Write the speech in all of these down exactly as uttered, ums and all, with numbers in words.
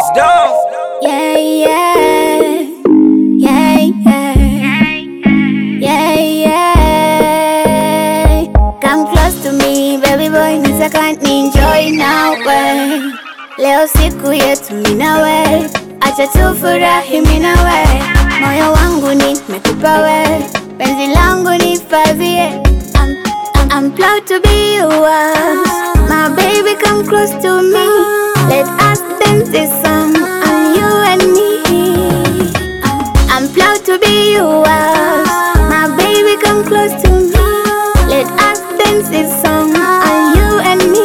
Dog. Yeah, yeah, yeah, yeah, yeah, yeah. Come close to me, baby boy, nitaka enjoy nawe. Leo siku yetu mimi nawe, acha tufurahi mimi nawe. Moyo wangu nimekupa we, penzi langu nihifadhie. I'm, I'm, I'm proud to be yours, my baby, come close to me. Let us dance this song, on you and me. I'm proud to be yours, my baby, come close to me. Let us dance this song, on you and me.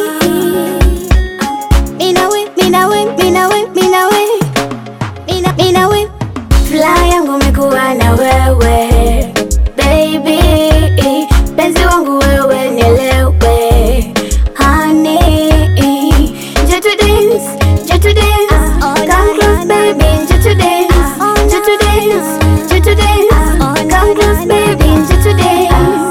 Me na we, me na we, me na we, me na we, me na, me na we. Fly yangu mekuwa na wewe, baby. Penzi wangu wewe nielewe, honey. Just to dance, just to dance. Come close, baby, just to dance, just to dance, just to dance. Come close, baby, just to dance.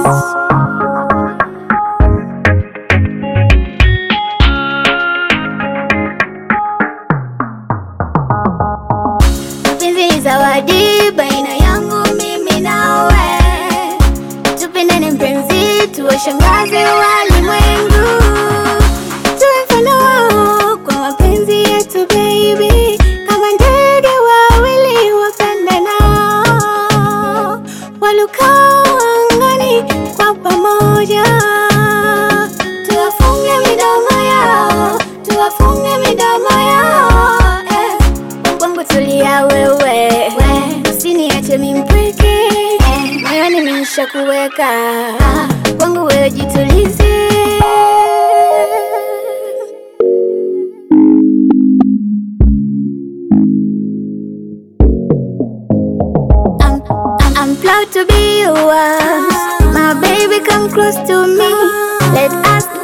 Mapenzi ni zawadi baina yangu mimi nawe, tupendane mpenzi, tuwashangaze walimwengu, tuwe mfano wao kwa mapenzi yetu baby, kama ndege wawili wapendanao, walukao angani kwa pamoja. Tuwafunge midomo yao, tuwafunge midomo yao, eh. Kwangu tulia wewe, usiniache mimi mpweke, moyoni nimeshakuweka, kwangu wewe jitulize. I'm, I'm, I'm proud to be yours, my baby, come close to me. Let us